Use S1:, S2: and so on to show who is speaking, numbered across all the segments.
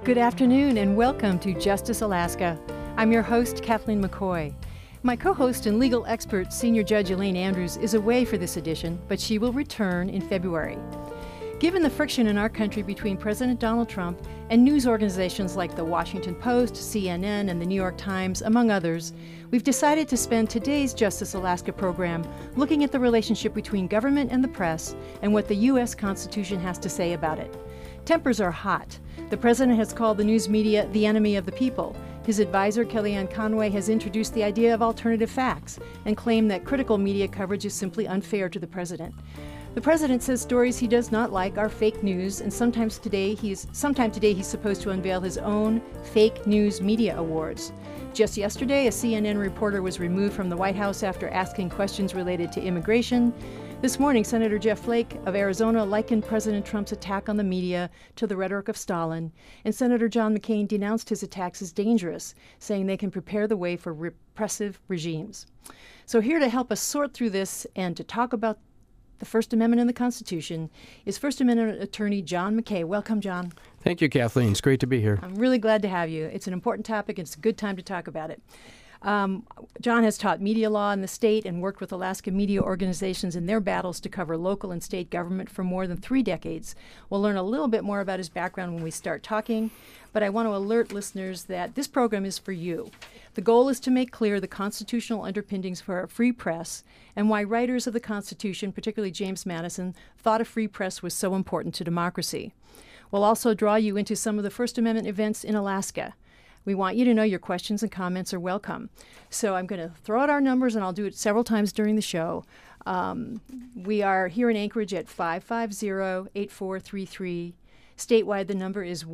S1: Good afternoon and welcome to Justice Alaska. I'm your host, Kathleen McCoy. My co-host and legal expert, Senior Judge Elaine Andrews, is away for this edition, but she will return in February. Given the friction in our country between President Donald Trump and news organizations like the Washington Post, CNN, and the New York Times, among others, we've decided to spend today's Justice Alaska program looking at the relationship between government and the press and what the U.S. Constitution has to say about it. Tempers are hot. The president has called the news media the enemy of the people. His advisor, Kellyanne Conway, has introduced the idea of alternative facts and claimed that critical media coverage is simply unfair to the president. The president says stories he does not like are fake news, and sometime today he's supposed to unveil his own fake news media awards. Just yesterday, a CNN reporter was removed from the White House after asking questions related to immigration. This morning, Senator Jeff Flake of Arizona likened President Trump's attack on the media to the rhetoric of Stalin, and Senator John McCain denounced his attacks as dangerous, saying they can prepare the way for repressive regimes. So here to help us sort through this and to talk about the First Amendment and the Constitution is First Amendment attorney John McKay. Welcome, John.
S2: Thank you, Kathleen. It's great to be here.
S1: I'm really glad to have you. It's an important topic, and it's a good time to talk about it. John has taught media law in the state and worked with Alaska media organizations in their battles to cover local and state government for more than 3 decades. We'll learn a little bit more about his background when we start talking, but I want to alert listeners that this program is for you. The goal is to make clear the constitutional underpinnings for a free press and why writers of the Constitution, particularly James Madison, thought a free press was so important to democracy. We'll also draw you into some of the First Amendment events in Alaska. We want you to know your questions and comments are welcome. So I'm going to throw out our numbers, and I'll do it several times during the show. We are here in Anchorage at 550-8433. Statewide, the number is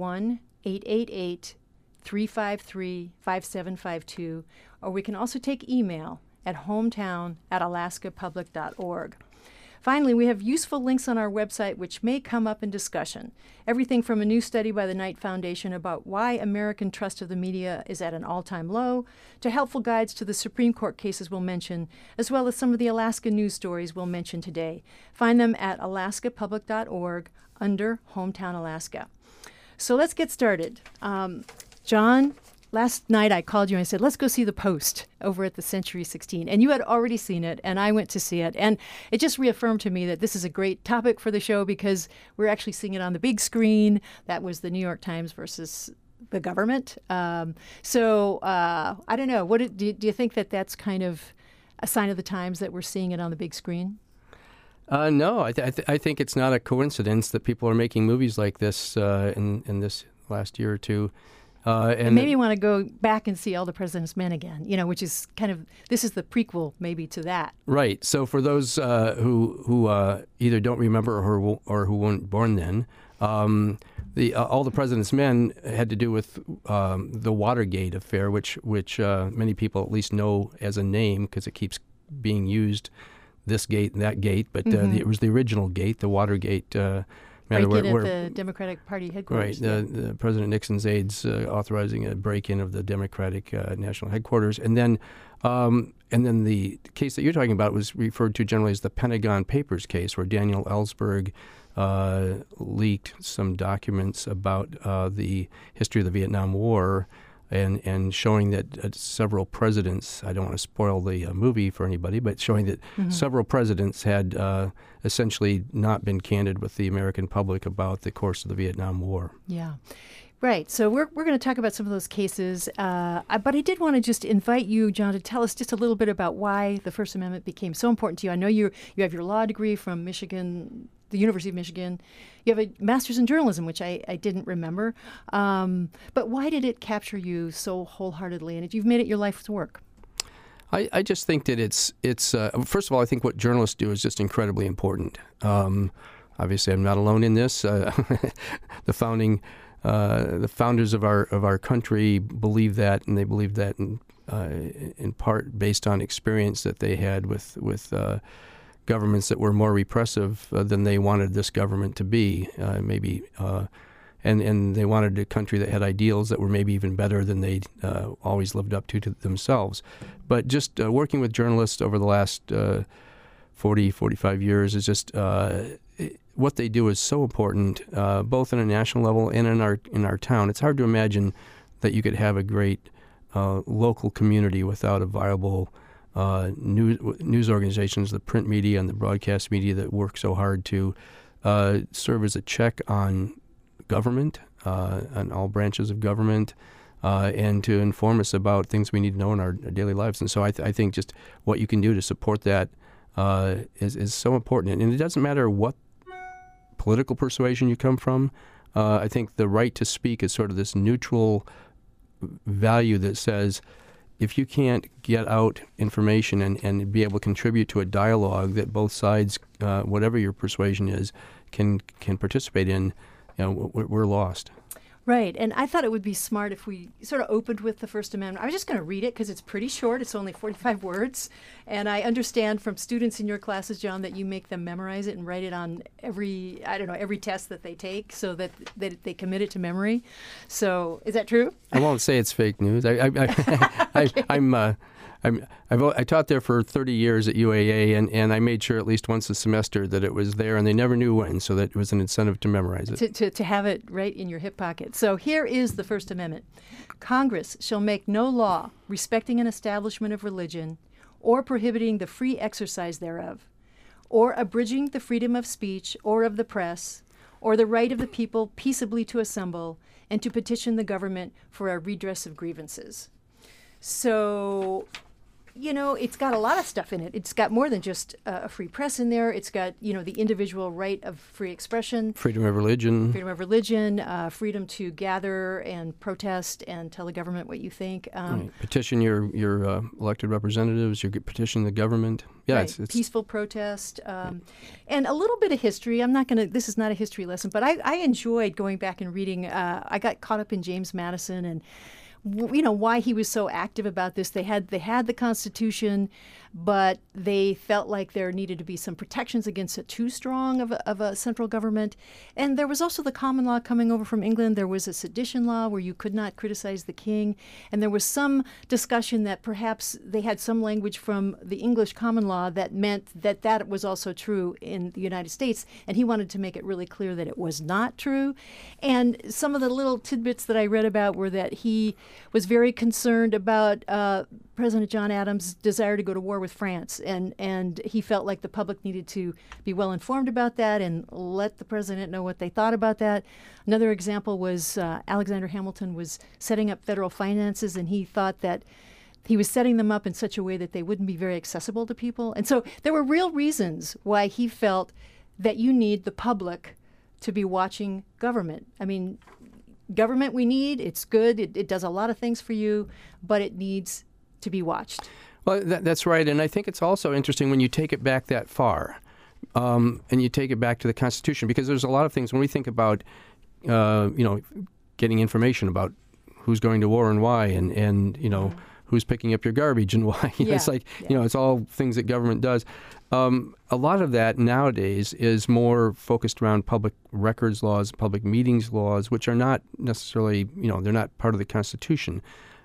S1: 1-888-353-5752. Or we can also take email at hometown@alaskapublic.org. Finally, we have useful links on our website which may come up in discussion. Everything from a new study by the Knight Foundation about why American trust of the media is at an all-time low, to helpful guides to the Supreme Court cases we'll mention, as well as some of the Alaska news stories we'll mention today. Find them at alaskapublic.org under Hometown Alaska. So let's get started. John, last night I called you and I said, let's go see The Post over at the Century 16. And you had already seen it, and I went to see it. And it just reaffirmed to me that this is a great topic for the show because we're actually seeing it on the big screen. That was the New York Times versus the government. I don't know. Do you think that that's kind of a sign of the times that we're seeing it on the big screen?
S2: No, I think it's not a coincidence that people are making movies like this in this last year or two.
S1: And maybe you want to go back and see All the President's Men again, which is this is the prequel maybe to that.
S2: Right. So for those who either don't remember or who weren't born then, All the President's Men had to do with the Watergate affair, which many people at least know as a name because it keeps being used, this gate and that gate, but it was the original gate, the Watergate.
S1: Break-in at the Democratic Party headquarters.
S2: Right, the President Nixon's aides authorizing a break-in of the Democratic national headquarters, and then the case that you're talking about was referred to generally as the Pentagon Papers case, where Daniel Ellsberg leaked some documents about the history of the Vietnam War, and showing that several presidents, I don't want to spoil the movie for anybody, but showing that several presidents had essentially not been candid with the American public about the course of the Vietnam War.
S1: Yeah. Right. So we're going to talk about some of those cases. But I did want to just invite you, John, to tell us just a little bit about why the First Amendment became so important to you. I know you have your law degree from Michigan, the University of Michigan. You have a master's in journalism, which I didn't remember. But why did it capture you so wholeheartedly? And you've made it your life's work.
S2: I just think that it's first of all, I think what journalists do is just incredibly important. Obviously, I'm not alone in this. The founders of our country believe that, and they believe that in part based on experience that they had with governments that were more repressive than they wanted this government to be, and they wanted a country that had ideals that were maybe even better than they always lived up to themselves. But just working with journalists over the last 40, 45 years is just what they do is so important, both on a national level and in our town. It's hard to imagine that you could have a great local community without a viable news organizations, the print media and the broadcast media that work so hard to serve as a check on government, on all branches of government, and to inform us about things we need to know in our daily lives. And so I think just what you can do to support that is so important. And it doesn't matter what political persuasion you come from. I think the right to speak is sort of this neutral value that says if you can't get out information and be able to contribute to a dialogue that both sides, whatever your persuasion is, can participate in, we're lost.
S1: Right, and I thought it would be smart if we sort of opened with the First Amendment. I was just going to read it because it's pretty short. It's only 45 words. And I understand from students in your classes, John, that you make them memorize it and write it on every test that they take so that they commit it to memory. So is that true?
S2: I won't say it's fake news. Okay. I taught there for 30 years at UAA, and I made sure at least once a semester that it was there, and they never knew when, so that it was an incentive to memorize it.
S1: To have it right in your hip pocket. So here is the First Amendment. Congress shall make no law respecting an establishment of religion or prohibiting the free exercise thereof, or abridging the freedom of speech or of the press, or the right of the people peaceably to assemble and to petition the government for a redress of grievances. So, it's got a lot of stuff in it. It's got more than just a free press in there. It's got, the individual right of free expression.
S2: Freedom of religion.
S1: Freedom to gather and protest and tell the government what you think.
S2: Right. Petition your elected representatives. You could petition the government. Yeah,
S1: right. It's peaceful protest. And a little bit of history. This is not a history lesson, but I enjoyed going back and reading. I got caught up in James Madison and why he was so active about this. They had the Constitution, but they felt like there needed to be some protections against it too strong of a central government. And there was also the common law coming over from England. There was a sedition law where you could not criticize the king. And there was some discussion that perhaps they had some language from the English common law that meant that was also true in the United States. And he wanted to make it really clear that it was not true. And some of the little tidbits that I read about were that he was very concerned about President John Adams' desire to go to war with France, and he felt like the public needed to be well informed about that and let the president know what they thought about that. Another example was Alexander Hamilton was setting up federal finances, and he thought that he was setting them up in such a way that they wouldn't be very accessible to people. And so there were real reasons why he felt that you need the public to be watching government. I mean, government we need, it's good, it does a lot of things for you, but it needs to be watched.
S2: Well, that's right, and I think it's also interesting when you take it back that far, and you take it back to the Constitution, because there's a lot of things when we think about, getting information about who's going to war and why, and who's picking up your garbage and why. It's like, it's all things that government does. A lot of that nowadays is more focused around public records laws, public meetings laws, which are not necessarily, they're not part of the Constitution.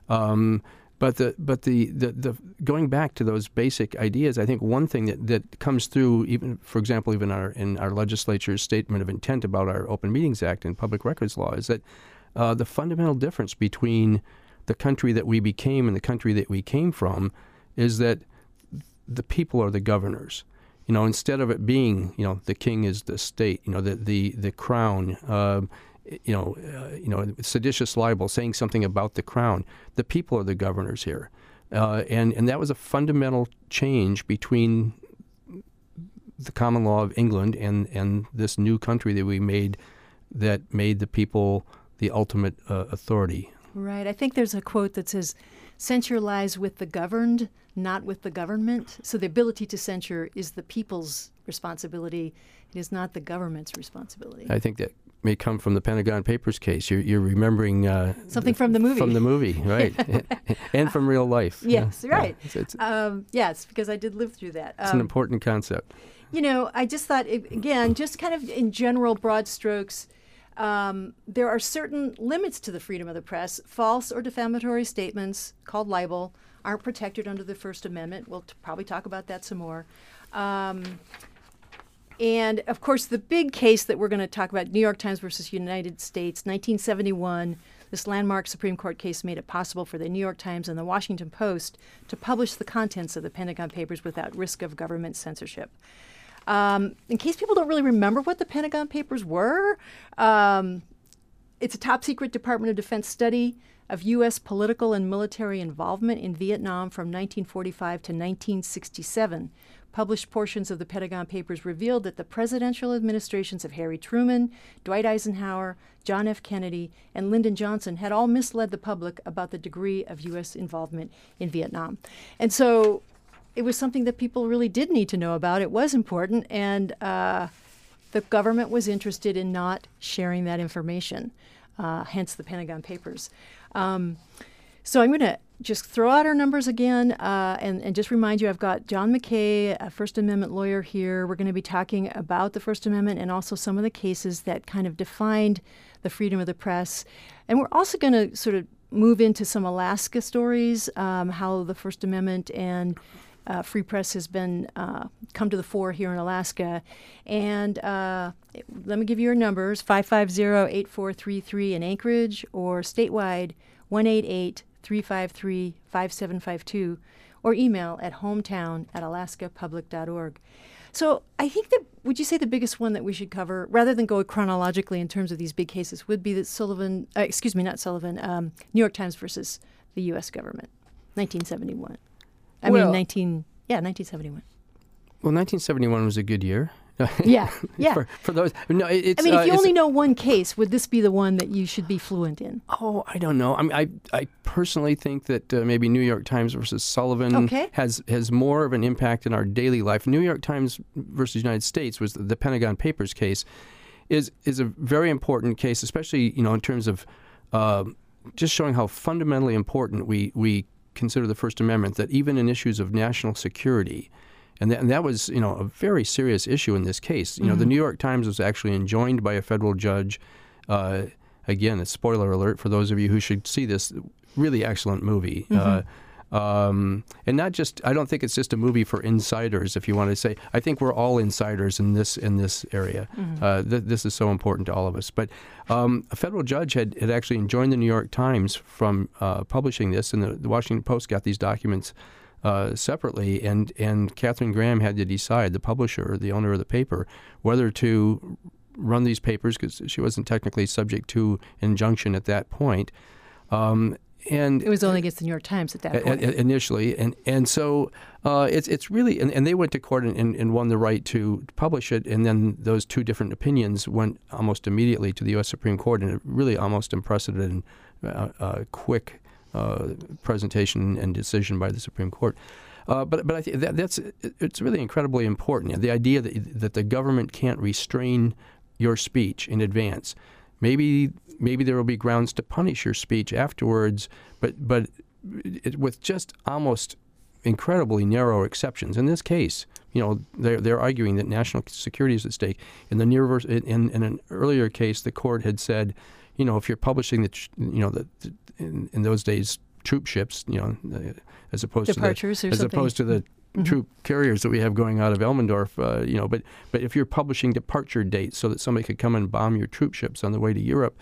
S2: But the going back to those basic ideas, I think one thing that comes through, even for example, even in our legislature's statement of intent about our Open Meetings Act and public records law, is that the fundamental difference between the country that we became and the country that we came from is that the people are the governors. Instead of it being, the king is the state, the crown, seditious libel, saying something about the crown. The people are the governors here. And that was a fundamental change between the common law of England and this new country that we made that made the people the ultimate authority. Right.
S1: I think there's a quote that says, "Censure lies with the governed, not with the government." So the ability to censure is the people's responsibility. It is not the government's responsibility.
S2: I think that may come from the Pentagon Papers case. You're remembering
S1: something from the movie.
S2: From the movie, right? And from real life.
S1: Yes, right. Yes, because I did live through that.
S2: It's an important concept.
S1: I just thought, again, just kind of in general, broad strokes, there are certain limits to the freedom of the press. False or defamatory statements, called libel, aren't protected under the First Amendment. We'll probably talk about that some more. And, of course, the big case that we're going to talk about, New York Times versus United States, 1971, this landmark Supreme Court case made it possible for the New York Times and the Washington Post to publish the contents of the Pentagon Papers without risk of government censorship. In case people don't really remember what the Pentagon Papers were, it's a top-secret Department of Defense study of U.S. political and military involvement in Vietnam from 1945 to 1967. Published portions of the Pentagon Papers revealed that the presidential administrations of Harry Truman, Dwight Eisenhower, John F. Kennedy, and Lyndon Johnson had all misled the public about the degree of U.S. involvement in Vietnam. And so it was something that people really did need to know about. It was important, and the government was interested in not sharing that information, hence the Pentagon Papers. So I'm going to just throw out our numbers again and just remind you, I've got John McKay, a First Amendment lawyer here. We're going to be talking about the First Amendment and also some of the cases that kind of defined the freedom of the press. And we're also going to sort of move into some Alaska stories, how the First Amendment and free press has been come to the fore here in Alaska. And let me give you your numbers, 550-8433 in Anchorage, or statewide 188-353-5752, or email at hometown@alaskapublic.org. So I think that, would you say the biggest one that we should cover, rather than go chronologically in terms of these big cases, would be the New York Times versus the U.S. government, 1971. 1971.
S2: Well, 1971 was a good year.
S1: Yeah.
S2: for those, no, it's.
S1: I mean, if you only know one case, would this be the one that you should be fluent in?
S2: Oh, I don't know. I mean, I personally think that maybe New York Times versus Sullivan has more of an impact in our daily life. New York Times versus United States was the Pentagon Papers case, is a very important case, especially in terms of just showing how fundamentally important we consider the First Amendment. That even in issues of national security. And that was, a very serious issue in this case. The New York Times was actually enjoined by a federal judge. Again, a spoiler alert for those of you who should see this really excellent movie. And not just, I don't think it's just a movie for insiders, if you want to say. I think we're all insiders in this area. This is so important to all of us. But a federal judge had actually enjoined the New York Times from publishing this, and the Washington Post got these documents separately, and Katharine Graham had to decide, the publisher, the owner of the paper, whether to run these papers, because she wasn't technically subject to injunction at that point. And
S1: it was only against the New York Times at that point.
S2: Initially. And so it's really, and they went to court and won the right to publish it, and then those two different opinions went almost immediately to the U.S. Supreme Court, and a really almost unprecedented, quick presentation and decision by the Supreme Court. But I think it's really incredibly important. The idea that the government can't restrain your speech in advance. Maybe there will be grounds to punish your speech afterwards, but with just almost incredibly narrow exceptions. In this case, they're arguing that national security is at stake. In an earlier case, the court had said, if you're publishing in those days troop ships, as opposed
S1: Departures
S2: to the troop carriers that we have going out of Elmendorf, but if you're publishing departure dates so that somebody could come and bomb your troop ships on the way to Europe,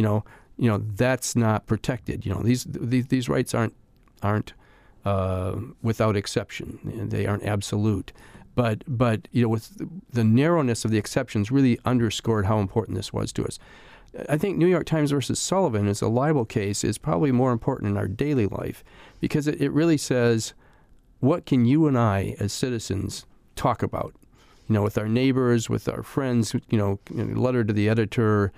S2: that's not protected. These rights aren't without exception. They aren't absolute. But with the narrowness of the exceptions really underscored how important this was to us. I think New York Times versus Sullivan as a libel case is probably more important in our daily life, because it really says, what can you and I as citizens talk about? With our neighbors, with our friends, letter to the editor,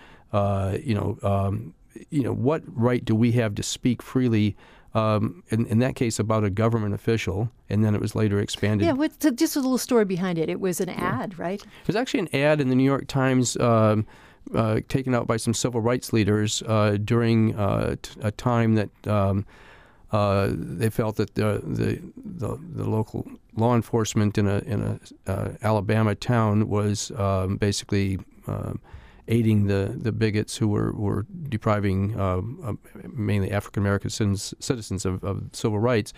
S2: what right do we have to speak freely? In that case, about a government official, and then it was later expanded.
S1: Yeah, just a little story behind it. It was an ad, right?
S2: It was actually an ad in the New York Times taken out by some civil rights leaders during a time that they felt that the local law enforcement in a Alabama town was basically aiding the bigots who were depriving mainly African American citizens of civil rights.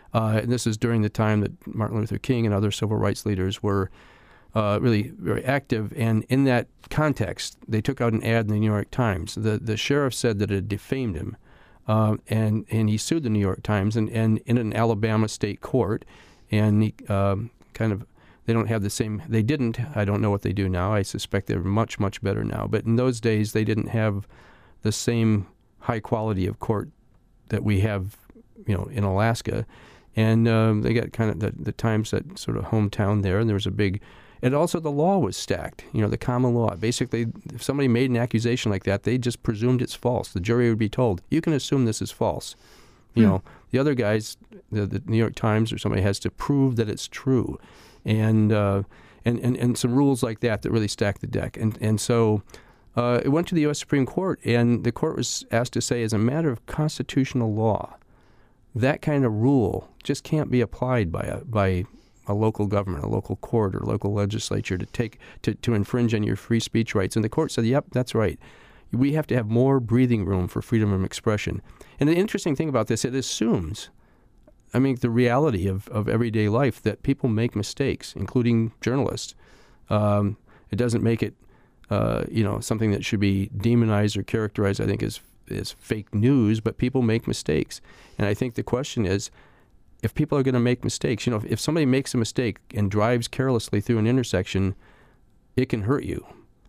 S2: And this is during the time that Martin Luther King and other civil rights leaders were really very active. And in that context, they took out an ad in the New York Times. The sheriff said that it defamed him, and he sued the New York Times and in an Alabama state court. And he they don't have the same, they didn't, I don't know what they do now. I suspect they're much, much better now. But in those days, they didn't have the same high quality of court that we have, in Alaska. And they got kind of the Times, that sort of hometown there, and there was a big, and also the law was stacked, the common law. Basically, if somebody made an accusation like that, they just presumed it's false. The jury would be told, you can assume this is false. The other guys, the New York Times or somebody has to prove that it's true. And some rules like that really stacked the deck. And so it went to the U.S. Supreme Court, and the court was asked to say, as a matter of constitutional law, that kind of rule just can't be applied by a local government, a local court, or local legislature to infringe on your free speech rights. And the court said, yep, that's right. We have to have more breathing room for freedom of expression. And the interesting thing about this, it assumes, the reality of everyday life, that people make mistakes, including journalists. It doesn't make it, something that should be demonized or characterized, I think, as fake news, but people make mistakes. And I think the question is, if people are going to make mistakes, if somebody makes a mistake and drives carelessly through an intersection, it can hurt you,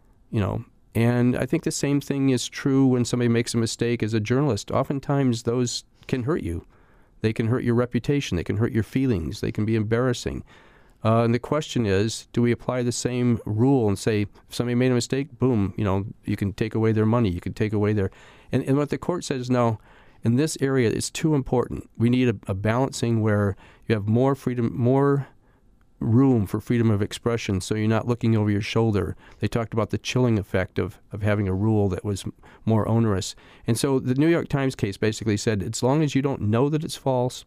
S2: And I think the same thing is true when somebody makes a mistake as a journalist. Oftentimes, those can hurt you. They can hurt your reputation. They can hurt your feelings. They can be embarrassing. And the question is, do we apply the same rule and say, if somebody made a mistake, boom, you can take away their money. You can take away their... And what the court says, no, in this area, it's too important. We need a balancing where you have more freedom, more room for freedom of expression, so you're not looking over your shoulder. They talked about the chilling effect of having a rule that was more onerous. And so the New York Times case basically said, as long as you don't know that it's false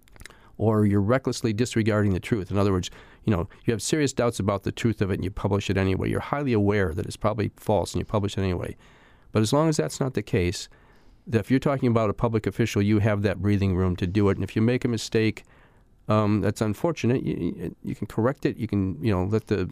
S2: or you're recklessly disregarding the truth, in other words, you have serious doubts about the truth of it and you publish it anyway. You're highly aware that it's probably false and you publish it anyway. But as long as that's not the case, that if you're talking about a public official, you have that breathing room to do it. And if you make a mistake, that's unfortunate. You can correct it. You can, let the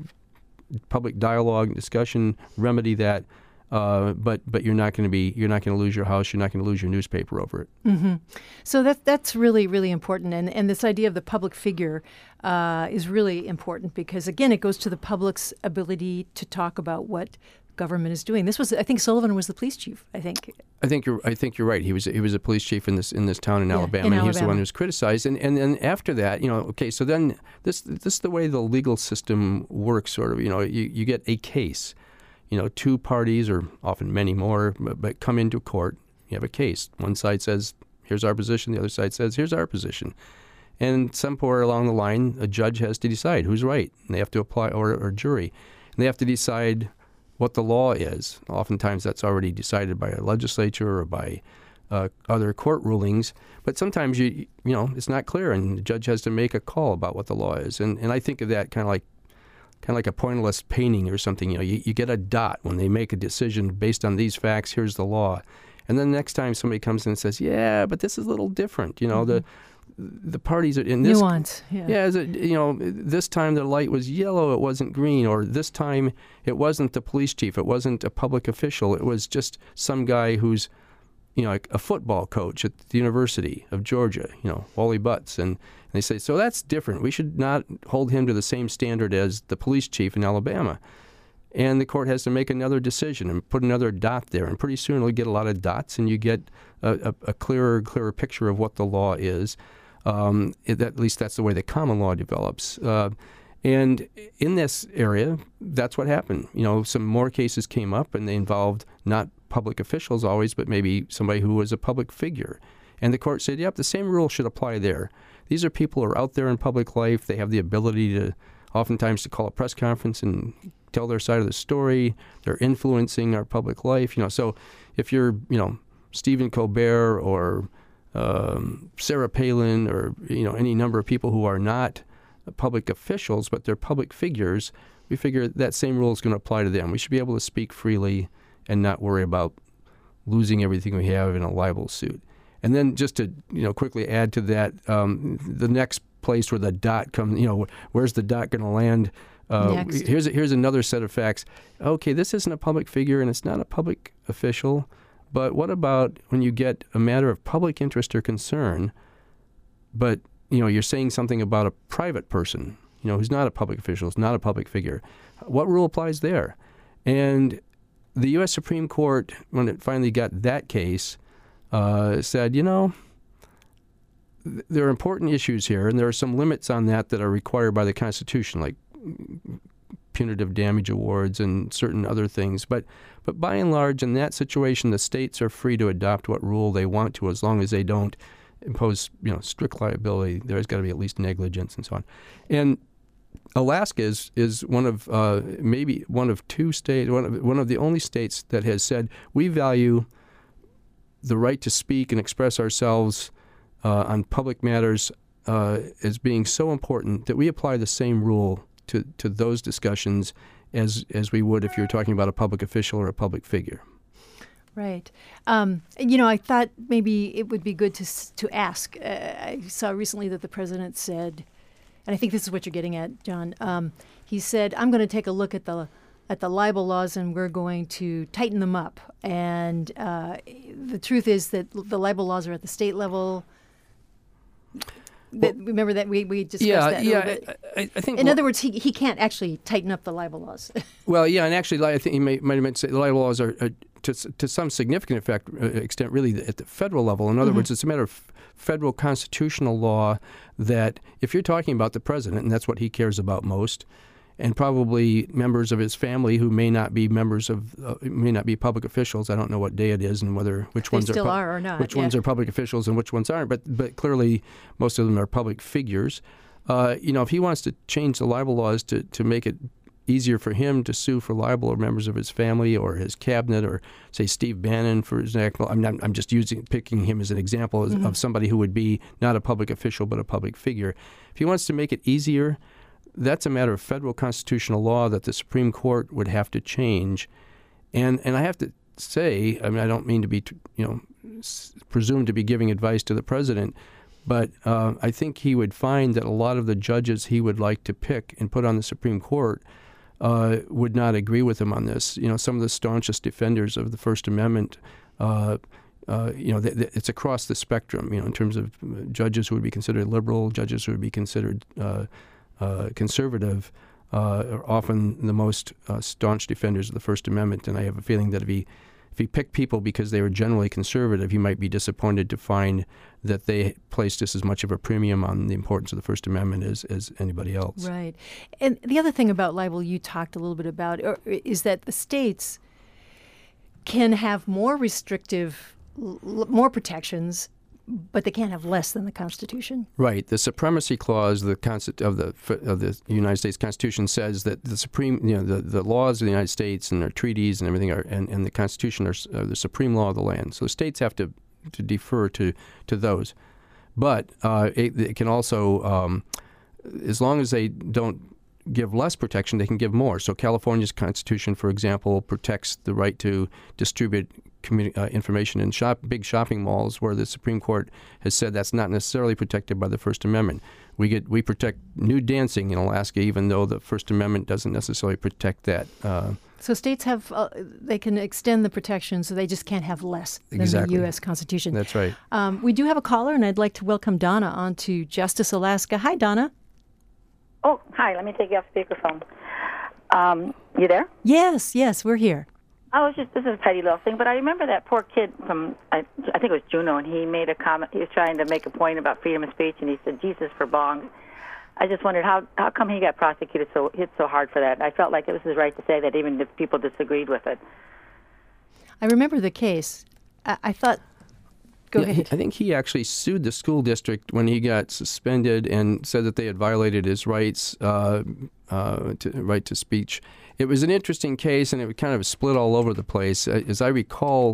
S2: public dialogue and discussion remedy that. But you're not going to lose your house. You're not going to lose your newspaper over it.
S1: Mm-hmm. So that's really, really important. And this idea of the public figure is really important because, again, it goes to the public's ability to talk about what government is doing. I think Sullivan was the police chief. I think you're right. He was a police chief in this town in Alabama, and he was the one who was criticized. And then after that, so then this is the way the legal system works. Sort of, you get a case. Two parties, or often many more, but come into court. You have a case. One side says, here's our position. The other side says, here's our position. And somewhere along the line, a judge has to decide who's right. And they have to apply, or a jury. And they have to decide what the law is. Oftentimes that's already decided by a legislature or by other court rulings. But sometimes, it's not clear, and the judge has to make a call about what the law is. And I think of that kind of like a pointless painting or something. You get a dot when they make a decision based on these facts. Here's the law, and then the next time somebody comes in and says, "Yeah, but this is a little different." Mm-hmm. The parties are in this nuance. Yeah,
S2: this time the light was yellow, it wasn't green, or this time it wasn't the police chief, it wasn't a public official, it was just some guy who's like a football coach at the University of Georgia, Wally Butts, and they say, so that's different. We should not hold him to the same standard as the police chief in Alabama. And the court has to make another decision and put another dot there. And pretty soon it'll get a lot of dots, and you get a clearer picture of what the law is. At least that's the way the common law develops. And in this area, that's what happened. Some more cases came up, and they involved not public officials always, but maybe somebody who was a public figure. And the court said, yep, the same rule should apply there. These are people who are out there in public life. They have the ability to oftentimes to call a press conference and tell their side of the story. They're influencing our public life. So if you're, Stephen Colbert or Sarah Palin or, any number of people who are not public officials, but they're public figures, we figure that same rule is going to apply to them. We should be able to speak freely and not worry about losing everything we have in a libel suit. And then just to quickly add to that, the next place where the dot comes, where's the dot going to land?
S1: Next.
S2: Here's another set of facts. Okay, this isn't a public figure and it's not a public official, but what about when you get a matter of public interest or concern, but you're saying something about a private person, who's not a public official, is not a public figure. What rule applies there? And the U.S. Supreme Court, when it finally got that case, said, there are important issues here, and there are some limits on that are required by the Constitution, like punitive damage awards and certain other things. But by and large, in that situation, the states are free to adopt what rule they want to, as long as they don't impose, strict liability. There's got to be at least negligence and so on. And Alaska is one of maybe one of two states, one of the only states that has said we value the right to speak and express ourselves on public matters as being so important that we apply the same rule to those discussions as we would if you're talking about a public official or a public figure.
S1: Right. I thought maybe it would be good to ask. I saw recently that the president said, and I think this is what you're getting at, John. He said, "I'm going to take a look at the libel laws, and we're going to tighten them up." And the truth is that the libel laws are at the state level. Remember that we discussed that.
S2: Yeah. I think.
S1: In other words, he can't actually tighten up the libel laws.
S2: Well, yeah, and actually, I think he might have meant to say the libel laws are to some significant extent really at the federal level. In other words, it's a matter of federal constitutional law that if you're talking about the president, and that's what he cares about most, and probably members of his family who may not be may not be public officials. I don't know what day it is and which ones
S1: are or not.
S2: Which ones are public officials and which ones aren't. But clearly, most of them are public figures. If he wants to change the libel laws to make it easier for him to sue for libel or members of his family or his cabinet, or say Steve Bannon, for example. I'm just picking him as an example of somebody who would be not a public official but a public figure. If he wants to make it easier, that's a matter of federal constitutional law that the Supreme Court would have to change. And I have to say, I don't mean to be presumed to be giving advice to the president, but I think he would find that a lot of the judges he would like to pick and put on the Supreme Court would not agree with him on this. Some of the staunchest defenders of the First Amendment, it's across the spectrum, in terms of judges who would be considered liberal, judges who would be considered conservative, are often the most staunch defenders of the First Amendment. And I have a feeling that if he picked people because they were generally conservative, he might be disappointed to find that they placed just as much of a premium on the importance of the First Amendment as anybody else.
S1: Right. And the other thing about libel you talked a little bit about is that the states can have more restrictive, more protections, but they can't have less than the Constitution. Right.
S2: The Supremacy Clause of the United States Constitution says that the the laws of the United States and their treaties and everything and the Constitution are the supreme law of the land. So states have to defer to those. But it can also, as long as they don't give less protection, they can give more. So California's Constitution, for example, protects the right to distribute information in big shopping malls, where the Supreme Court has said that's not necessarily protected by the First Amendment. We protect nude dancing in Alaska, even though the First Amendment doesn't necessarily protect that.
S1: So states they can extend the protection, so they just can't have less than the U.S. Constitution.
S2: That's right.
S1: We do have a caller, and I'd like to welcome Donna onto Justice Alaska. Hi, Donna.
S3: Oh, hi. Let me take you off speakerphone. You there?
S1: Yes, we're here.
S3: This is a petty little thing, but I remember that poor kid from, I think it was Juneau, and he made a comment. He was trying to make a point about freedom of speech, and he said, Jesus for bongs. I just wondered how come he got prosecuted hit so hard for that. I felt like it was his right to say that, even if people disagreed with it.
S1: I remember the case. I thought, go ahead.
S2: I think he actually sued the school district when he got suspended and said that they had violated his rights, right to speech. It was an interesting case, and it kind of split all over the place. As I recall,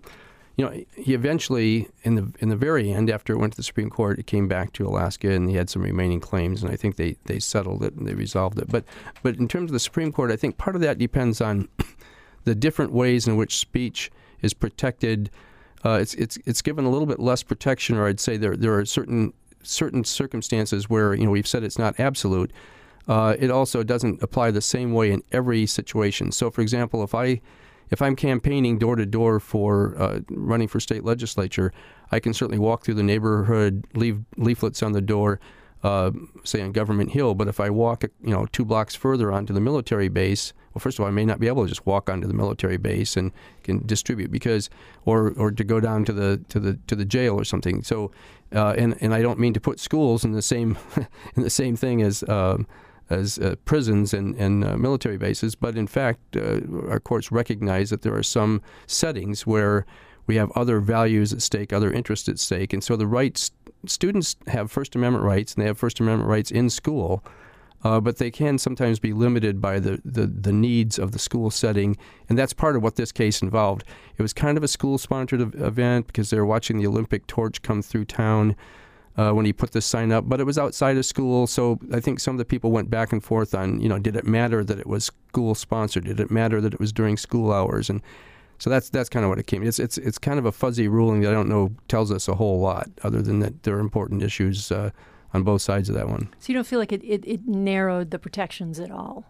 S2: he eventually, in the very end, after it went to the Supreme Court, it came back to Alaska, and he had some remaining claims, and I think they settled it and they resolved it. But in terms of the Supreme Court, I think part of that depends on the different ways in which speech is protected it's given a little bit less protection, or I'd say there are certain circumstances where we've said it's not absolute. It also doesn't apply the same way in every situation. So, for example, if I'm campaigning door to door for running for state legislature, I can certainly walk through the neighborhood, leave leaflets on the door, say on Government Hill. But if I walk 2 blocks further onto the military base, well, first of all, I may not be able to just walk onto the military base and can distribute or to go down to the jail or something. So, and I don't mean to put schools in the same in the same thing as prisons and military bases, but in fact, our courts recognize that there are some settings where we have other values at stake, other interests at stake, and so the rights students have First Amendment rights, and they have First Amendment rights in school, but they can sometimes be limited by the needs of the school setting, and that's part of what this case involved. It was kind of a school-sponsored event because they were watching the Olympic torch come through town when he put this sign up, but it was outside of school, so I think some of the people went back and forth on, did it matter that it was school-sponsored? Did it matter that it was during school hours? And so that's kind of what it came. It's kind of a fuzzy ruling that I don't know tells us a whole lot, other than that there are important issues on both sides of that one.
S1: So you don't feel like it narrowed the protections at all?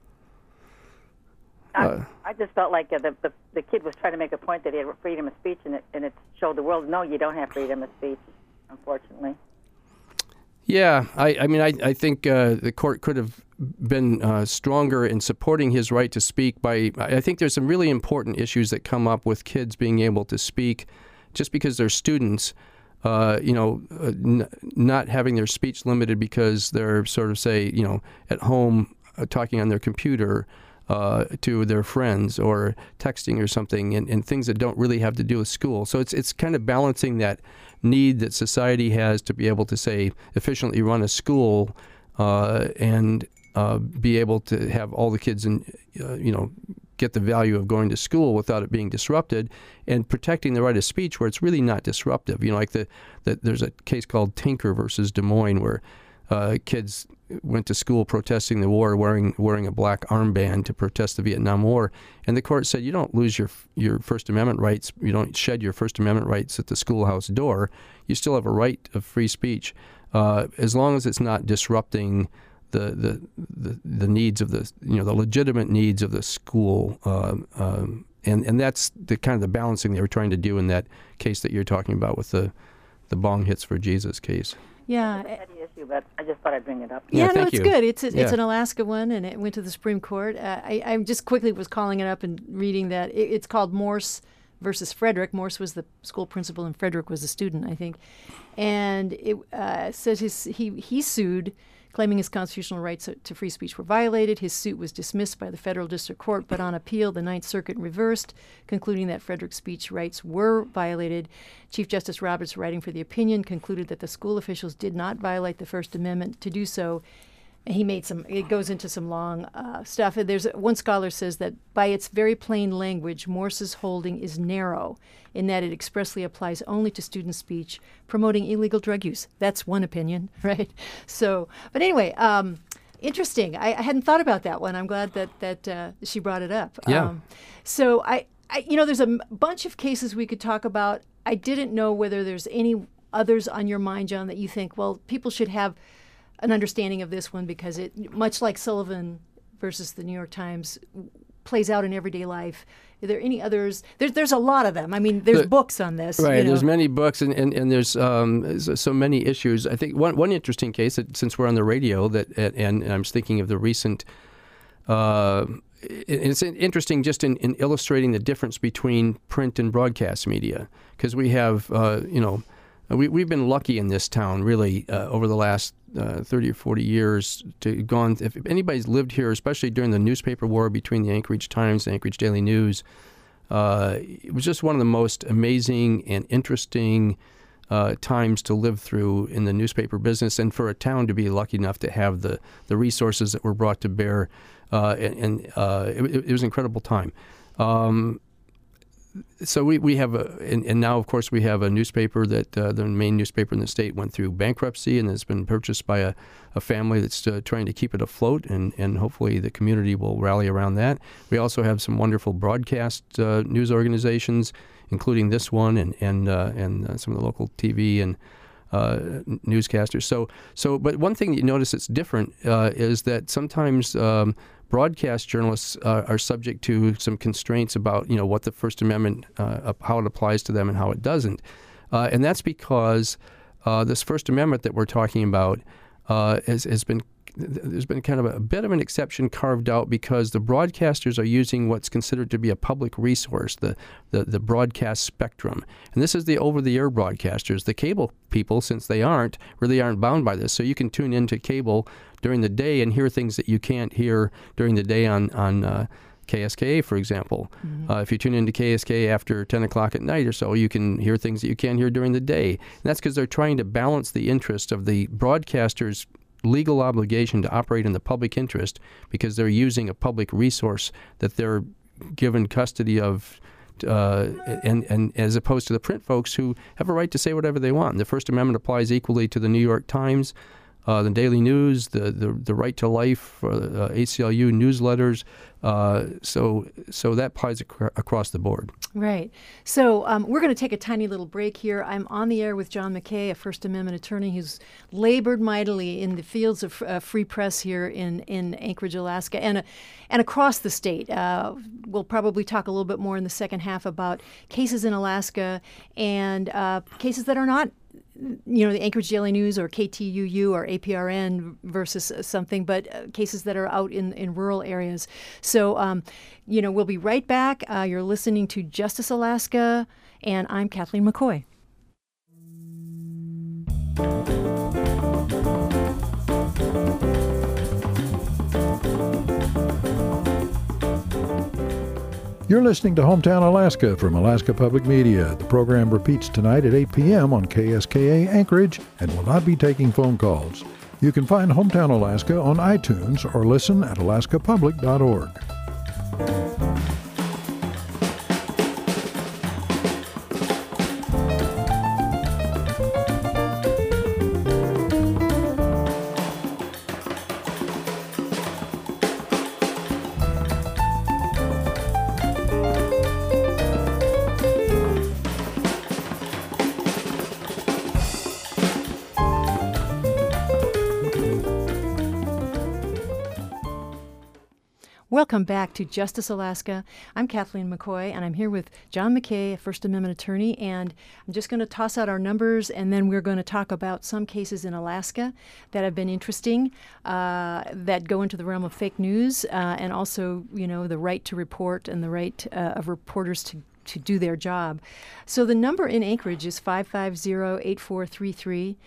S3: I just felt like the kid was trying to make a point that he had freedom of speech, and it showed the world, no, you don't have freedom of speech, unfortunately.
S2: Yeah, I think the court could have been stronger in supporting his right to speak. I think there's some really important issues that come up with kids being able to speak just because they're students, not having their speech limited because they're sort of, say, at home talking on their computer to their friends or texting or something, and things that don't really have to do with school. So it's kind of balancing that need that society has to be able to, say, efficiently run a school and be able to have all the kids get the value of going to school without it being disrupted, and protecting the right of speech where it's really not disruptive. Like there's a case called Tinker versus Des Moines where kids went to school protesting the war wearing a black armband to protest the Vietnam War. And the court said, you don't lose your First Amendment rights. You don't shed your First Amendment rights at the schoolhouse door. You still have a right of free speech as long as it's not disrupting the needs of the legitimate needs of the school. And that's the kind of the balancing they were trying to do in that case that you're talking about with the Bong Hits for Jesus case.
S1: Yeah.
S3: It's a petty issue, but I just thought I'd bring it up.
S1: Yeah, no, it's
S2: you.
S1: good. It's an Alaska one, and it went to the Supreme Court. I just quickly was calling it up and reading that. It's called Morse versus Frederick. Morse was the school principal, and Frederick was a student, I think. And it says he sued, claiming his constitutional rights to free speech were violated. His suit was dismissed by the federal district court, but on appeal, the Ninth Circuit reversed, concluding that Frederick's speech rights were violated. Chief Justice Roberts, writing for the opinion, concluded that the school officials did not violate the First Amendment to do so. It goes into some long stuff. There's one scholar says that by its very plain language, Morse's holding is narrow in that it expressly applies only to student speech promoting illegal drug use. That's one opinion, right? So, but anyway, interesting. I hadn't thought about that one. I'm glad that she brought it up.
S2: Yeah.
S1: So I there's a bunch of cases we could talk about. I didn't know whether there's any others on your mind, John, that you think, well, people should have an understanding of this one because it, much like Sullivan versus the New York Times, plays out in everyday life. Are there any others? There's a lot of them. I mean, there's books on this.
S2: Right, there's many books and there's so many issues. I think one interesting case, that, since we're on the radio, and I'm thinking of the recent, it's interesting just in illustrating the difference between print and broadcast media, because we have, we've been lucky in this town, really, over the last 30 or 40 years to gone. If anybody's lived here, especially during the newspaper war between the Anchorage Times and Anchorage Daily News, it was just one of the most amazing and interesting times to live through in the newspaper business, and for a town to be lucky enough to have the resources that were brought to bear, it was an incredible time. so we have and now of course we have a newspaper that the main newspaper in the state went through bankruptcy and has been purchased by a family that's trying to keep it afloat, and hopefully the community will rally around that. We also have some wonderful broadcast news organizations, including this one and some of the local TV and newscasters. But one thing that you notice that's different is that sometimes broadcast journalists are subject to some constraints about what the First Amendment, how it applies to them and how it doesn't, and that's because this First Amendment that we're talking about has been. There's been kind of a bit of an exception carved out because the broadcasters are using what's considered to be a public resource, the broadcast spectrum. And this is the over-the-air broadcasters. The cable people, since they really aren't bound by this. So you can tune into cable during the day and hear things that you can't hear during the day on KSKA, for example. Mm-hmm. If you tune into KSKA after 10 o'clock at night or so, you can hear things that you can't hear during the day. And that's because they're trying to balance the interest of the broadcasters' legal obligation to operate in the public interest because they're using a public resource that they're given custody of, and as opposed to the print folks who have a right to say whatever they want. The First Amendment applies equally to the New York Times, the Daily News, the Right to Life, ACLU newsletters. So that applies across the board.
S1: Right. So we're going to take a tiny little break here. I'm on the air with John McKay, a First Amendment attorney who's labored mightily in the fields of free press here in Anchorage, Alaska, and across the state. We'll probably talk a little bit more in the second half about cases in Alaska and cases that are not the Anchorage Daily News or KTUU or APRN versus something, but cases that are out in rural areas. So, we'll be right back. You're listening to Justice Alaska, and I'm Kathleen McCoy.
S4: You're listening to Hometown Alaska from Alaska Public Media. The program repeats tonight at 8 p.m. on KSKA Anchorage and will not be taking phone calls. You can find Hometown Alaska on iTunes or listen at alaskapublic.org.
S1: Welcome back to Justice Alaska. I'm Kathleen McCoy, and I'm here with John McKay, a First Amendment attorney, and I'm just going to toss out our numbers, and then we're going to talk about some cases in Alaska that have been interesting, that go into the realm of fake news, and also, the right to report and the right of reporters to do their job. So the number in Anchorage is 550-8433,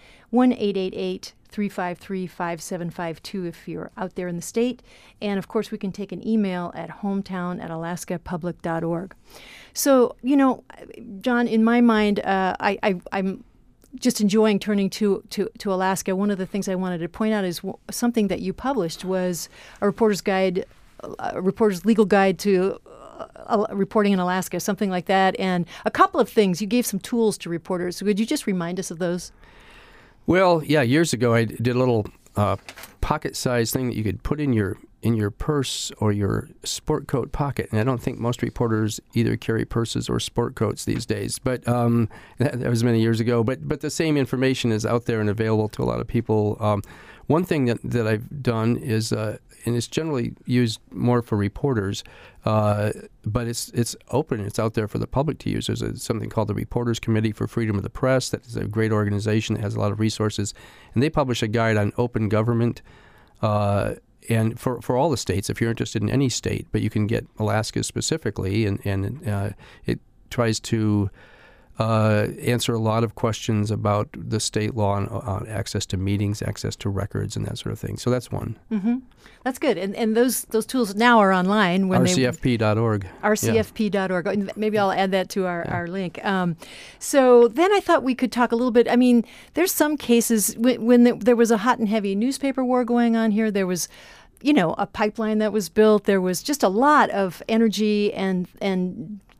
S1: 1-888-353-5752 if you're out there in the state. And, of course, we can take an email at hometown@alaskapublic.org. So, John, in my mind, I'm just enjoying turning to Alaska. One of the things I wanted to point out is something that you published was a reporter's legal guide to reporting in Alaska, something like that, and a couple of things. You gave some tools to reporters. Would you just remind us of those?
S2: Well, yeah, years ago I did a little pocket-sized thing that you could put in your purse or your sport coat pocket, and I don't think most reporters either carry purses or sport coats these days. But that was many years ago. But the same information is out there and available to a lot of people. One thing that I've done is, and it's generally used more for reporters, but it's open. It's out there for the public to use. There's something called the Reporters Committee for Freedom of the Press. That is a great organization that has a lot of resources, and they publish a guide on open government. And for all the states, if you're interested in any state, but you can get Alaska specifically, and it tries to answer a lot of questions about the state law on access to meetings, access to records, and that sort of thing. So that's one.
S1: Mm-hmm. That's good. And those tools now are online.
S2: RCFP.org.
S1: RCFP.org. Yeah. Maybe I'll add that to our link. So then I thought we could talk a little bit. I mean, there's some cases when there was a hot and heavy newspaper war going on here. There was, a pipeline that was built. There was just a lot of energy and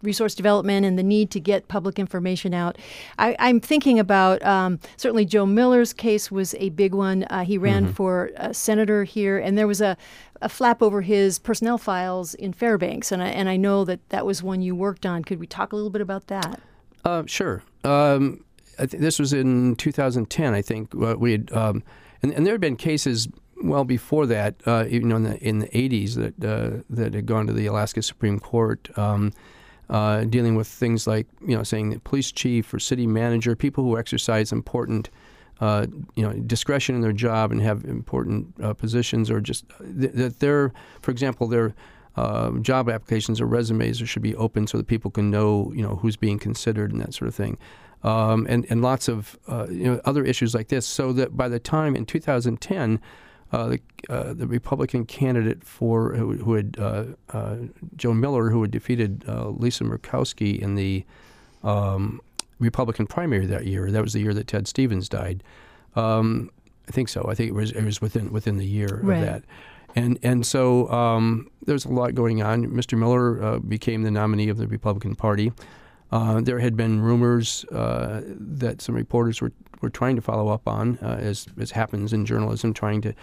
S1: resource development and the need to get public information out. I'm thinking about certainly Joe Miller's case was a big one. He ran for senator here, and there was a flap over his personnel files in Fairbanks, and I know that was one you worked on. Could we talk a little bit about that?
S2: Sure. This was in 2010, I think. We had, and there had been cases well before that, in the 80s that had gone to the Alaska Supreme Court, dealing with things like saying the police chief or city manager, people who exercise important discretion in their job and have important positions, or just that for example, their job applications or resumes should be open so that people can know who's being considered and that sort of thing, and lots of other issues like this. So that by the time in 2010. The Republican candidate who had Joe Miller, who had defeated Lisa Murkowski in the Republican primary that year. That was the year that Ted Stevens died. I think so. I think it was within the year of that. And so there's a lot going on. Mr. Miller became the nominee of the Republican Party. There had been rumors that some reporters were trying to follow up on, as happens in journalism, trying to,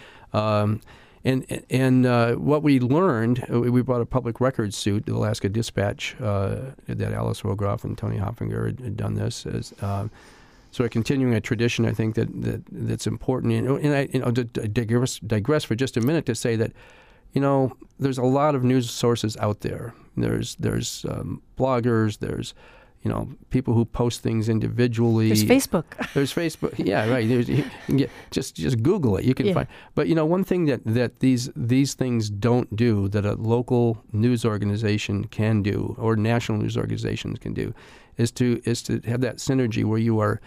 S2: and what we learned, we brought a public records suit, the Alaska Dispatch, that Alice Rogroff and Tony Hoffinger had done this as sort of continuing a tradition. I think that's important. And I to digress for just a minute to say that, there's a lot of news sources out there. There's bloggers. There's people who post things individually.
S1: There's Facebook.
S2: There's Facebook. Yeah, right. Just Google it. You can find. But one thing that these things don't do that a local news organization can do, or national news organizations can do, is to have that synergy where you are,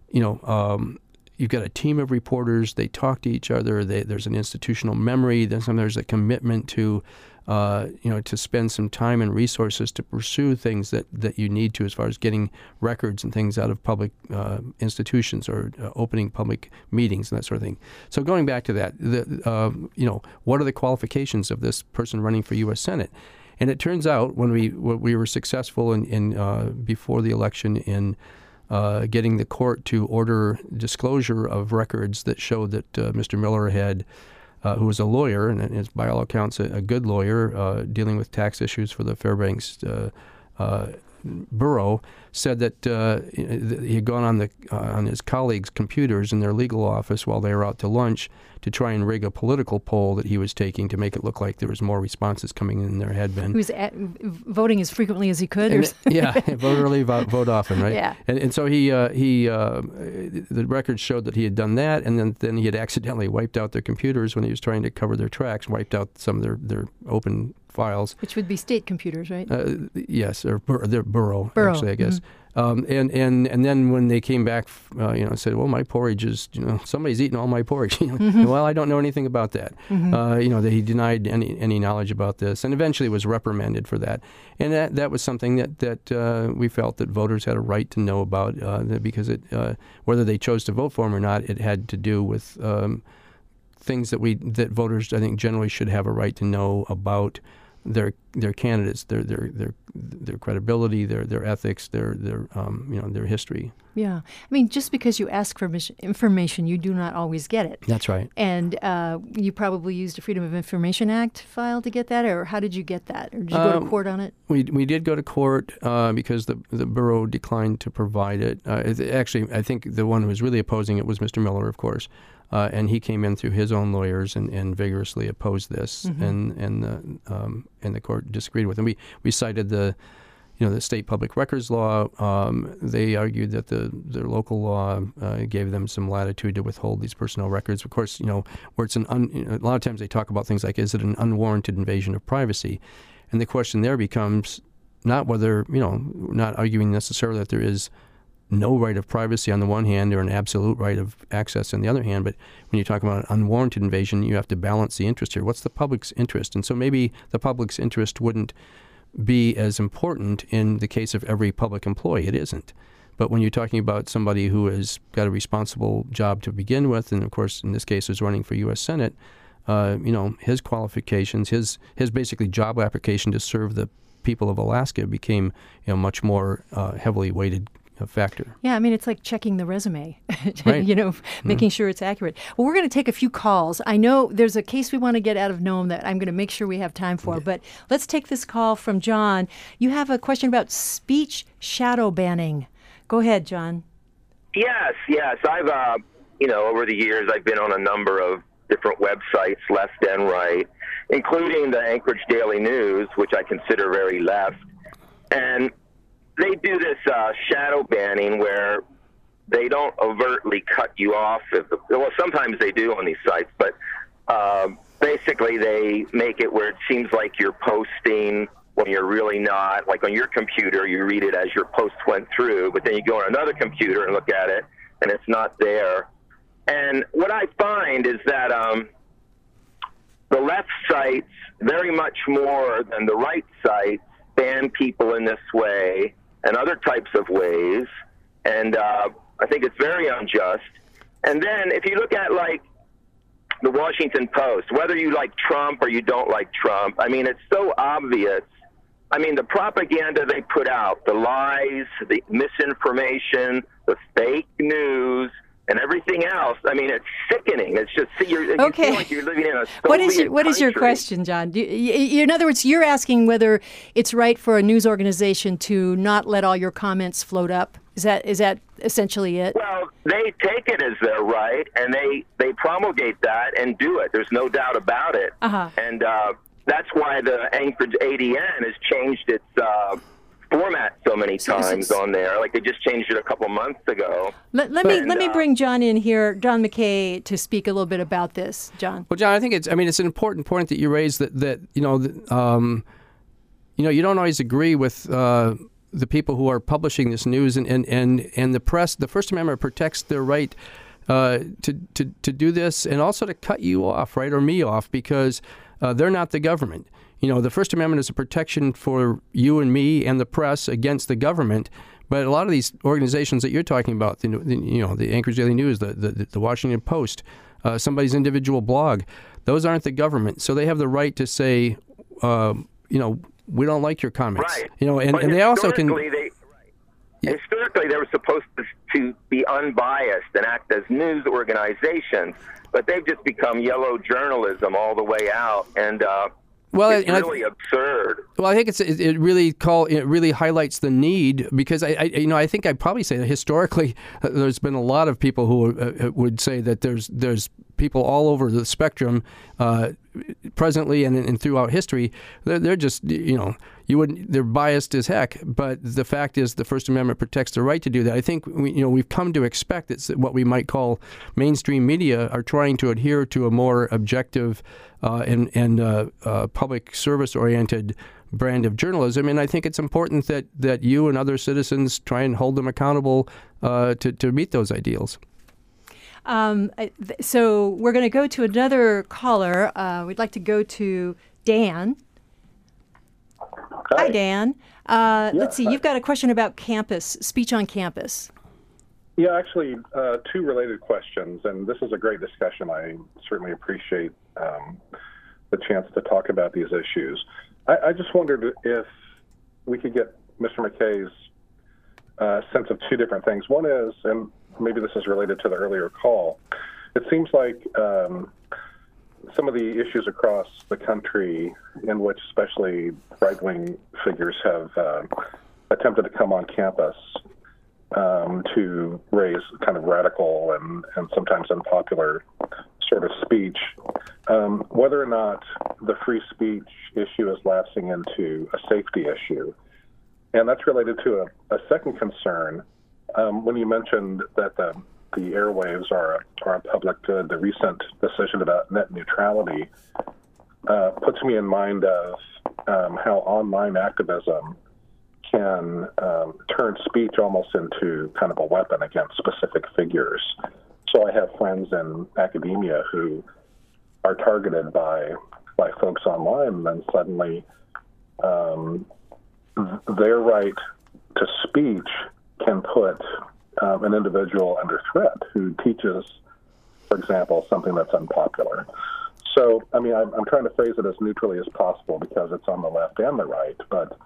S2: you've got a team of reporters. They talk to each other. There's an institutional memory. There's a commitment to spend some time and resources to pursue things that you need to, as far as getting records and things out of public institutions, or opening public meetings and that sort of thing. So going back to that, what are the qualifications of this person running for U.S. Senate? And it turns out when we were successful in before the election in getting the court to order disclosure of records that showed that Mr. Miller had. Who was a lawyer, and is by all accounts a good lawyer, dealing with tax issues for the Fairbanks borough, said that he had gone on his colleagues' computers in their legal office while they were out to lunch to try and rig a political poll that he was taking to make it look like there was more responses coming in than there had been.
S1: He was voting as frequently as he could?
S2: Vote early, vote often, right?
S1: Yeah.
S2: And so the records showed that he had done that, and then he had accidentally wiped out their computers when he was trying to cover their tracks, wiped out some of their open files.
S1: Which would be state computers, right?
S2: Yes, or their borough, actually, I guess. And then when they came back, said, well, my porridge is, somebody's eating all my porridge. Well, I don't know anything about that. That he denied any knowledge about this, and eventually was reprimanded for that. And that was something that we felt that voters had a right to know about, because whether they chose to vote for him or not, it had to do with things that voters, I think, generally should have a right to know about their candidates, their credibility, their ethics, their history.
S1: Yeah, I mean, just because you ask for information, you do not always get it.
S2: That's right.
S1: And you probably used a Freedom of Information Act file to get that, or how did you get that? Or did you go to court on it?
S2: We did go to court because the borough declined to provide it. Actually, I think the one who was really opposing it was Mr. Miller, of course. And he came in through his own lawyers and vigorously opposed this, and the court disagreed with him. We cited the state public records law. They argued that their local law gave them some latitude to withhold these personnel records. Of course, where it's a lot of times they talk about things like, is it an unwarranted invasion of privacy? And the question there becomes not whether, not arguing necessarily that there is no right of privacy on the one hand or an absolute right of access on the other hand, but when you talk about an unwarranted invasion, you have to balance the interest here. What's the public's interest? And so maybe the public's interest wouldn't be as important in the case of every public employee. It isn't. But when you're talking about somebody who has got a responsible job to begin with, and of course in this case is running for U.S. Senate, his qualifications, his basically job application to serve the people of Alaska became much more heavily weighted factor.
S1: Yeah, I mean, it's like checking the resume,
S2: Right.
S1: making sure it's accurate. Well, we're going to take a few calls. I know there's a case we want to get out of Nome that I'm going to make sure we have time for, but let's take this call from John. You have a question about speech shadow banning. Go ahead, John.
S5: Yes. I've, over the years, I've been on a number of different websites, left and right, including the Anchorage Daily News, which I consider very left. And they do this shadow banning where they don't overtly cut you off. Well, sometimes they do on these sites, but basically they make it where it seems like you're posting when you're really not. Like on your computer, you read it as your post went through, but then you go on another computer and look at it, and it's not there. And what I find is that the left sites, very much more than the right sites, ban people in this way and other types of ways, and I think it's very unjust. And then if you look at, like, the Washington Post, whether you like Trump or you don't like Trump, I mean, it's so obvious. I mean, the propaganda they put out, the lies, the misinformation, the fake news, and everything else, I mean, it's sickening. It's just, you feel like you're living in a Soviet
S1: What is your question, John? In other words, you're asking whether it's right for a news organization to not let all your comments float up. Is that essentially it?
S5: Well, they take it as their right, and they promulgate that and do it. There's no doubt about it.
S1: Uh-huh.
S5: And that's why the Anchorage ADN has changed its format so many times on there. Like they just changed it a couple months ago.
S1: Let me bring John in here, John McKay, to speak a little bit about this. John.
S2: Well, John, I think it's an important point that you raised that you don't always agree with the people who are publishing this news, and the press. The First Amendment protects their right to do this, and also to cut you off, right, or me off, because they're not the government. The First Amendment is a protection for you and me and the press against the government. But a lot of these organizations that you're talking about, the Anchorage Daily News, the Washington Post, somebody's individual blog, those aren't the government. So they have the right to say, we don't like your comments.
S5: Right.
S2: And they also can.
S5: Historically, they were supposed to be unbiased and act as news organizations, but they've just become yellow journalism all the way out, and it's really absurd. Well,
S2: I think it really highlights the need, because I think I'd probably say that historically there's been a lot of people who would say that there's people all over the spectrum presently and throughout history. They're just they're biased as heck. But the fact is, the First Amendment protects the right to do that. I think we've come to expect that what we might call mainstream media are trying to adhere to a more objective and public service oriented brand of journalism, and I think it's important that you and other citizens try and hold them accountable to meet those ideals.
S1: So we're going to go to another caller. We'd like to go to Dan. Hi, Dan. Let's see. You've got a question about campus, speech on campus.
S6: Yeah, actually, two related questions, and this is a great discussion. I certainly appreciate the chance to talk about these issues. I just wondered if we could get Mr. McKay's sense of two different things. One is, and maybe this is related to the earlier call, it seems like some of the issues across the country in which especially right-wing figures have attempted to come on campus to raise kind of radical and sometimes unpopular sort of speech, whether or not the free speech issue is lapsing into a safety issue. And that's related to a second concern. When you mentioned that the airwaves are a public good, the recent decision about net neutrality puts me in mind of how online activism can turn speech almost into kind of a weapon against specific figures. So I have friends in academia who are targeted by folks online, and then suddenly their right to speech can put an individual under threat who teaches, for example, something that's unpopular. So, I mean, I'm trying to phrase it as neutrally as possible because it's on the left and the right, but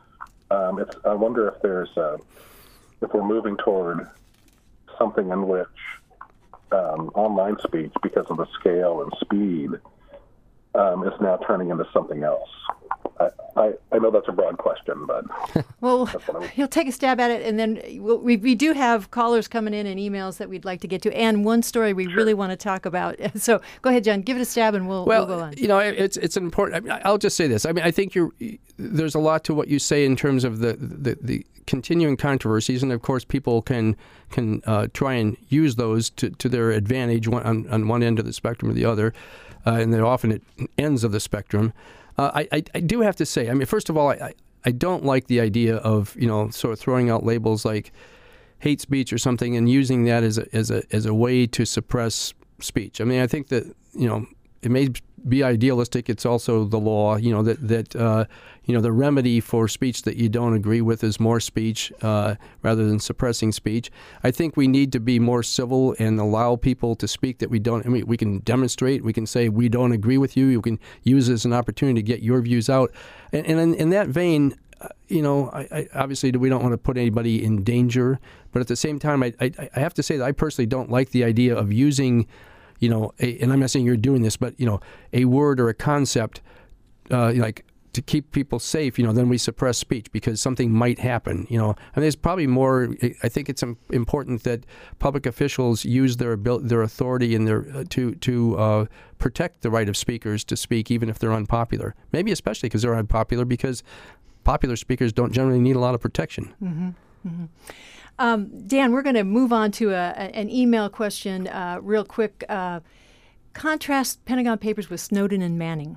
S6: I wonder if if we're moving toward something in which online speech, because of the scale and speed, is now turning into something else. I know that's a broad question, but
S1: well, he'll take a stab at it, and then we do have callers coming in and emails that we'd like to get to, and one story we really want to talk about. So go ahead, John, give it a stab, and we'll go on.
S2: It's an important. I'll just say this. I think there's a lot to what you say in terms of the continuing controversies, and of course, people can try and use those to their advantage on one end of the spectrum or the other, and they're often at ends of the spectrum. I do have to say, first of all, I don't like the idea of sort of throwing out labels like hate speech or something and using that as a way to suppress speech. I think that it may be idealistic. It's also the law. That the remedy for speech that you don't agree with is more speech rather than suppressing speech. I think we need to be more civil and allow people to speak that we don't. We can demonstrate. We can say we don't agree with you. You can use it as an opportunity to get your views out. And in that vein, I obviously we don't want to put anybody in danger. But at the same time, I have to say that I personally don't like the idea of using, and I'm not saying you're doing this, but a word or a concept like to keep people safe, then we suppress speech because something might happen, And there's probably more. I think it's important that public officials use their authority and to protect the right of speakers to speak, even if they're unpopular. Maybe especially because they're unpopular, because popular speakers don't generally need a lot of protection.
S1: Mm-hmm. Mm-hmm. Dan, we're going to move on to an email question real quick. Contrast Pentagon Papers with Snowden and Manning.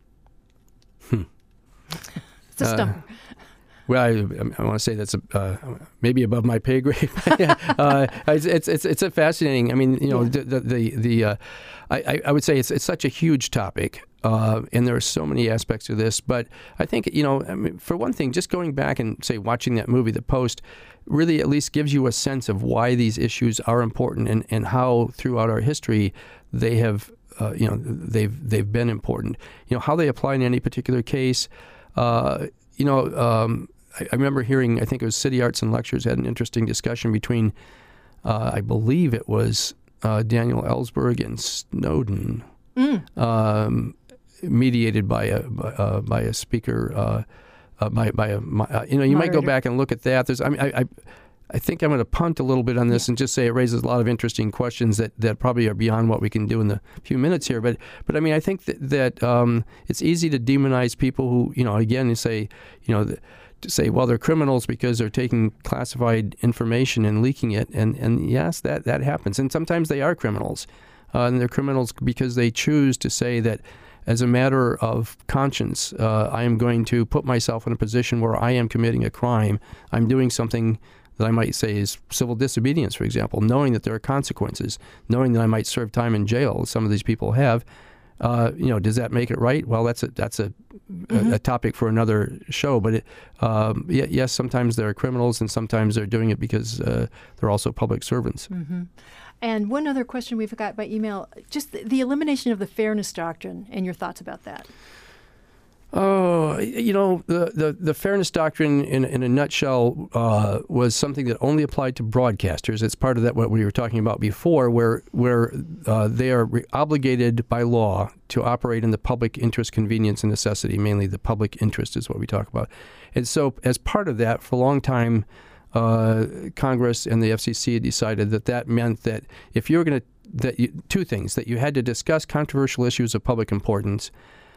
S1: It's a stumper.
S2: Well, I want to say that's maybe above my pay grade. It's a fascinating. I would say it's such a huge topic, and there are so many aspects to this. But I think for one thing, just going back and say watching that movie, The Post, really at least gives you a sense of why these issues are important and how throughout our history they have. They've been important. How they apply in any particular case. I remember hearing, I think it was City Arts and Lectures had an interesting discussion between, I believe it was Daniel Ellsberg and Snowden, mediated by a speaker, you might go back and look at that. There's, I think I'm going to punt a little bit on this and just say it raises a lot of interesting questions that probably are beyond what we can do in the few minutes here. But I think that it's easy to demonize people who, again, you say, to say, well, they're criminals because they're taking classified information and leaking it. And yes, that happens. And sometimes they are criminals. And they're criminals because they choose to say that as a matter of conscience, I am going to put myself in a position where I am committing a crime. I'm doing something that I might say is civil disobedience, for example, knowing that there are consequences, knowing that I might serve time in jail, as some of these people have. Does that make it right? Well, that's a topic for another show. But yes, sometimes they're criminals, and sometimes they're doing it because they're also public servants. Mm-hmm.
S1: And one other question we've got by email: just the elimination of the fairness doctrine, and your thoughts about that.
S2: Oh, the fairness doctrine in a nutshell was something that only applied to broadcasters. It's part of that what we were talking about before, where they are obligated by law to operate in the public interest, convenience, and necessity. Mainly the public interest is what we talk about. And so as part of that, for a long time, Congress and the FCC had decided that meant that if you were going to, two things, that you had to discuss controversial issues of public importance,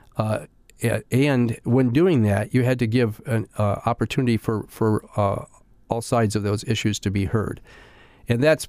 S2: and when doing that, you had to give an opportunity for all sides of those issues to be heard. And that's,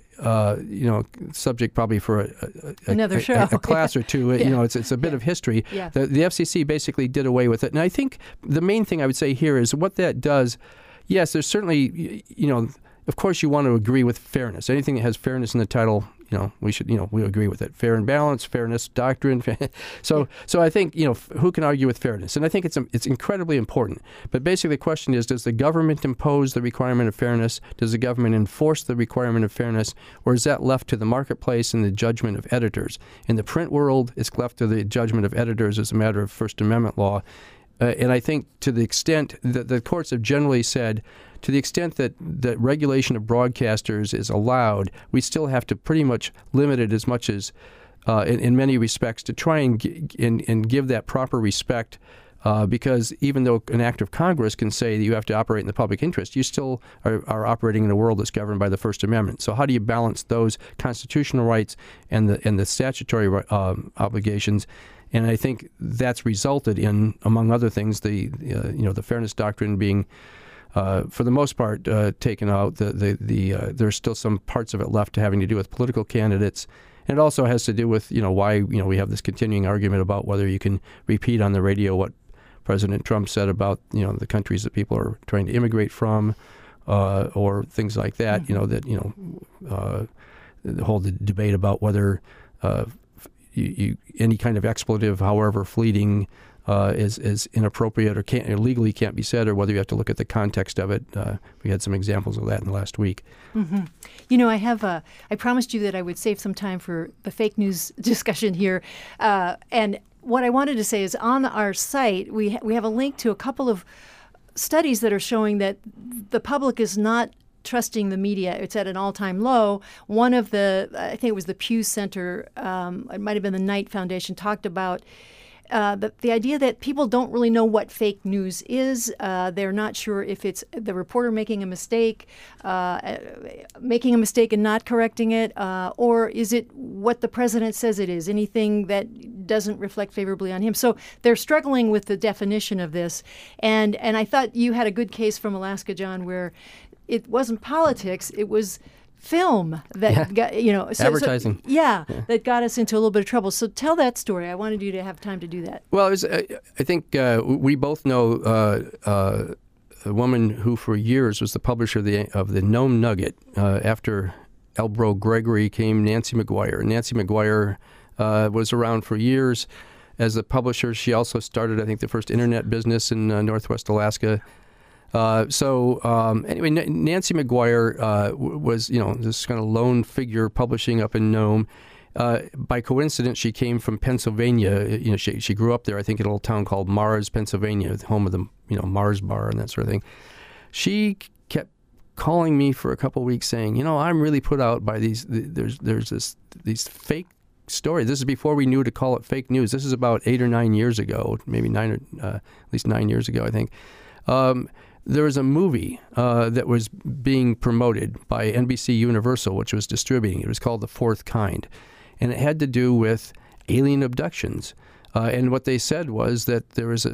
S2: subject probably for
S1: another show,
S2: a class or two. Yeah. It's a bit of history.
S1: Yeah.
S2: The FCC basically did away with it. And I think the main thing I would say here is what that does. Yes, there's certainly, of course you want to agree with fairness. Anything that has fairness in the title, we should, we agree with it. Fair and balanced, fairness, doctrine. So I think, who can argue with fairness? And I think it's incredibly important. But basically the question is, does the government impose the requirement of fairness? Does the government enforce the requirement of fairness? Or is that left to the marketplace and the judgment of editors? In the print world, it's left to the judgment of editors as a matter of First Amendment law. And I think to the extent that the courts have generally said, to the extent that regulation of broadcasters is allowed, we still have to pretty much limit it as much as, in many respects, to try and give that proper respect. Because even though an act of Congress can say that you have to operate in the public interest, you still are operating in a world that's governed by the First Amendment. So how do you balance those constitutional rights and the statutory obligations? And I think that's resulted in, among other things, the fairness doctrine being, for the most part, taken out. There's still some parts of it left having to do with political candidates. And it also has to do with why we have this continuing argument about whether you can repeat on the radio what President Trump said about the countries that people are trying to immigrate from, or things like that. The whole debate about whether any kind of expletive, however fleeting, is inappropriate or legally can't be said, or whether you have to look at the context of it. We had some examples of that in the last week.
S1: Mm-hmm. I promised you that I would save some time for the fake news discussion here, and what I wanted to say is on our site we have a link to a couple of studies that are showing that the public is not trusting the media. It's at an all-time low. One of I think it was the Pew Center, it might have been the Knight Foundation, talked about the idea that people don't really know what fake news is. They're not sure if it's the reporter making a mistake and not correcting it, or is it what the president says it is, anything that doesn't reflect favorably on him. So they're struggling with the definition of this. And I thought you had a good case from Alaska, John, where it wasn't politics, it was film that got,
S2: advertising.
S1: That got us into a little bit of trouble. So tell that story. I wanted you to have time to do that.
S2: Well, I think we both know a woman who for years was the publisher of the Nome Nugget. After Elbro Gregory came Nancy McGuire. Nancy McGuire was around for years as a publisher. She also started, I think, the first internet business in Northwest Alaska. Anyway, Nancy McGuire was, this kind of lone figure publishing up in Nome. By coincidence, she came from Pennsylvania. She grew up there, I think, in a little town called Mars, Pennsylvania, the home of the, Mars Bar and that sort of thing. She kept calling me for a couple of weeks saying, I'm really put out by these fake stories. This is before we knew to call it fake news. This is about 8 or 9 years ago, maybe at least 9 years ago, I think. There was a movie that was being promoted by NBC Universal, which was distributing. It was called The Fourth Kind, and it had to do with alien abductions. And what they said was that there was a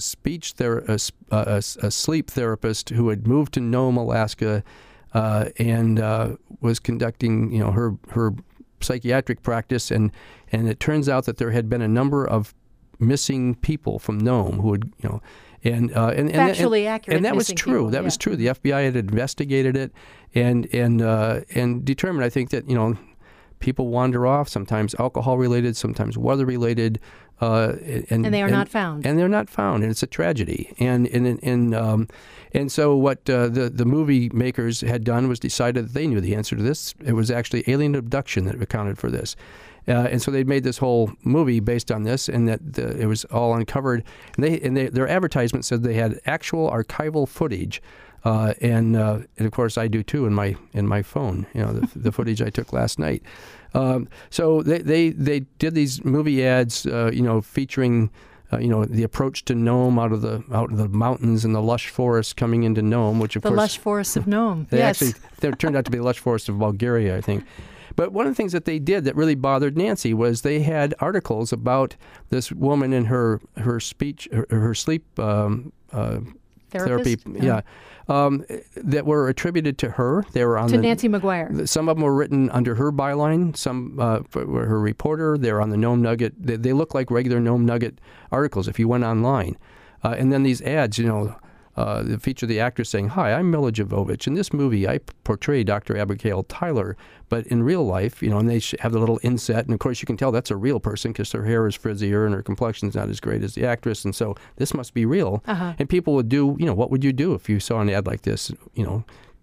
S2: sleep therapist who had moved to Nome, Alaska, and was conducting, her psychiatric practice, and it turns out that there had been a number of missing people from Nome who had, and
S1: factually accurate,
S2: and that was true.
S1: People,
S2: that was true. The FBI had investigated it and determined, I think, that people wander off, sometimes alcohol related, sometimes weather related, and
S1: they are not found.
S2: And they're not found, and it's a tragedy. And so what the movie makers had done was decided that they knew the answer to this. It was actually alien abduction that accounted for this. And so they made this whole movie based on this, and that it was all uncovered. And their advertisement said they had actual archival footage, and of course I do too in my phone. The footage I took last night. So they did these movie ads, featuring the approach to Nome out of the mountains and the lush forests coming into Nome, which of course
S1: the lush forests of Nome.
S2: They turned out to be the lush forests of Bulgaria, I think. But one of the things that they did that really bothered Nancy was they had articles about this woman and her speech, her sleep therapy, that were attributed to her. They were on
S1: Nancy McGuire.
S2: Some of them were written under her byline. Some were her reporter. They were on the Nome Nugget. They look like regular Nome Nugget articles if you went online. And then these ads, that feature the actress saying, "Hi, I'm Milla Jovovich. In this movie, I portray Dr. Abigail Tyler, but in real life, and they have the little inset, and of course you can tell that's a real person because her hair is frizzier and her complexion's not as great as the actress, and so this must be real." And people would do, what would you do if you saw an ad like this?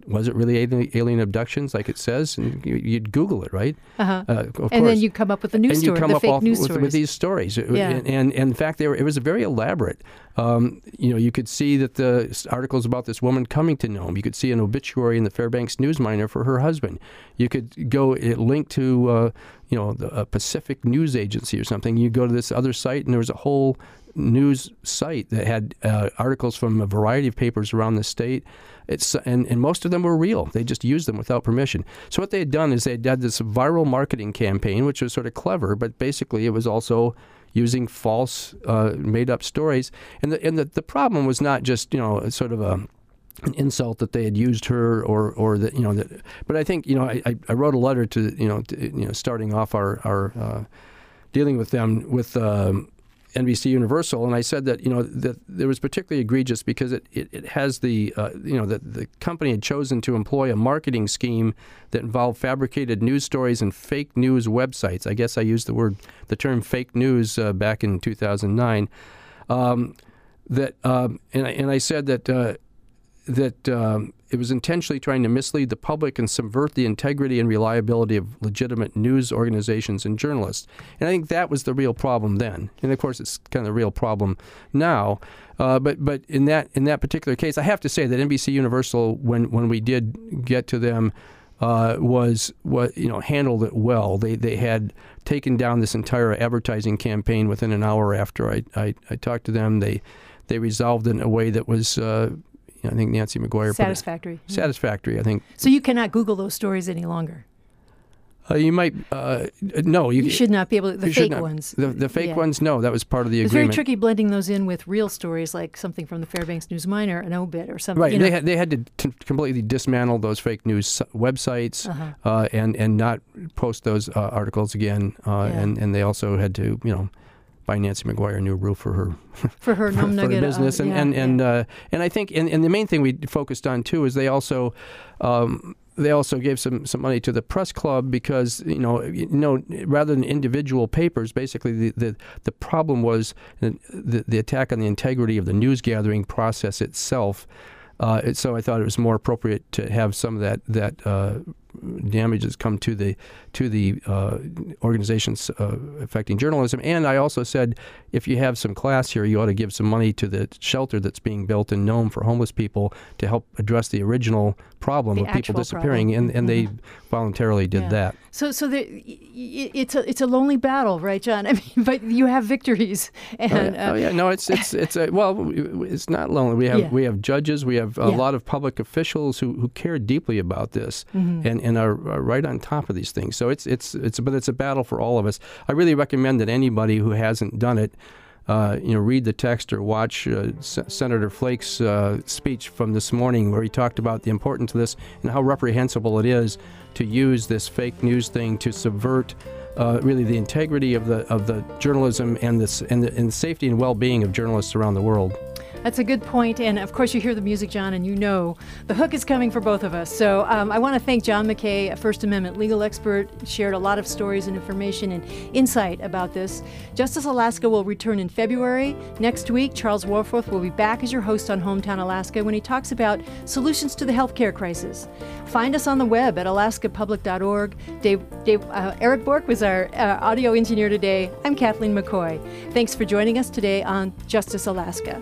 S2: was it really alien abductions like it says? And you'd Google it, right?
S1: And
S2: course.
S1: then you come up with the news
S2: and
S1: story,
S2: you come
S1: the
S2: up
S1: fake news stories.
S2: with these stories.
S1: Yeah.
S2: And in fact, it was very elaborate. You could see that the articles about this woman coming to Nome. You could see an obituary in the Fairbanks News Miner for her husband. You could go link to the Pacific News Agency or something. You go to this other site, and there was a whole news site that had articles from a variety of papers around the state. And most of them were real. They just used them without permission. So what they had done is they had this viral marketing campaign, which was sort of clever, but basically it was also using false, made-up stories. And the problem was not just sort of an insult that they had used her or that but I think I wrote a letter to starting off our dealing with them with NBC Universal, and I said that that it was particularly egregious because it has the the company had chosen to employ a marketing scheme that involved fabricated news stories and fake news websites. I guess I used the term fake news back in 2009. And I said that it was intentionally trying to mislead the public and subvert the integrity and reliability of legitimate news organizations and journalists. And I think that was the real problem then. And of course, it's kind of the real problem now. But in that particular case, I have to say that NBC Universal, when we did get to them, handled it well. They had taken down this entire advertising campaign within an hour after I talked to them. They resolved it in a way that was. I think Nancy McGuire
S1: satisfactory.
S2: Satisfactory, I think.
S1: So you cannot Google those stories any longer.
S2: You might no.
S1: You should not be able to. The fake ones.
S2: The fake ones. No, that was part of the agreement.
S1: It's very tricky blending those in with real stories, like something from the Fairbanks News Miner, an obit or something.
S2: Right. They had to completely dismantle those fake news websites and not post those articles again. And they also had to buy Nancy McGuire a new roof for her
S1: Nome
S2: for
S1: Nugget
S2: business. And I think and the main thing we focused on too is they also gave some money to the press club because rather than individual papers, basically the problem was the attack on the integrity of the news gathering process itself. So I thought it was more appropriate to have some of that damages come to the organizations affecting journalism. And I also said, if you have some class here, you ought to give some money to the shelter that's being built in Nome for homeless people to help address the original problem of people disappearing. And they voluntarily did that.
S1: So it's a lonely battle, right, John? I mean, but you have victories. And,
S2: No, it's not lonely. We have judges. We have a lot of public officials who care deeply about this and are right on top of these things. So it's a battle for all of us. I really recommend that anybody who hasn't done it, read the text or watch Senator Flake's speech from this morning, where he talked about the importance of this and how reprehensible it is to use this fake news thing to subvert really the integrity of the journalism and the safety and well-being of journalists around the world.
S1: That's a good point. And of course, you hear the music, John, and the hook is coming for both of us. So I want to thank John McKay, a First Amendment legal expert, shared a lot of stories and information and insight about this. Justice Alaska will return in February. Next week, Charles Warforth will be back as your host on Hometown Alaska when he talks about solutions to the healthcare crisis. Find us on the web at alaskapublic.org. Eric Bork was our audio engineer today. I'm Kathleen McCoy. Thanks for joining us today on Justice Alaska.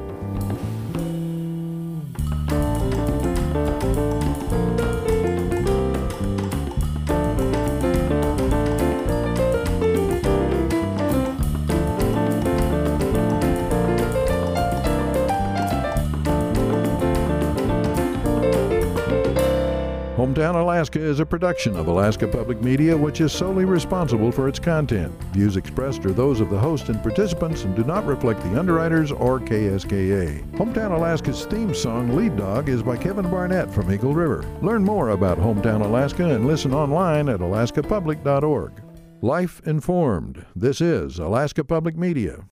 S4: Hometown Alaska is a production of Alaska Public Media, which is solely responsible for its content. Views expressed are those of the host and participants and do not reflect the underwriters or KSKA. Hometown Alaska's theme song, Lead Dog, is by Kevin Barnett from Eagle River. Learn more about Hometown Alaska and listen online at alaskapublic.org. Life informed. This is Alaska Public Media.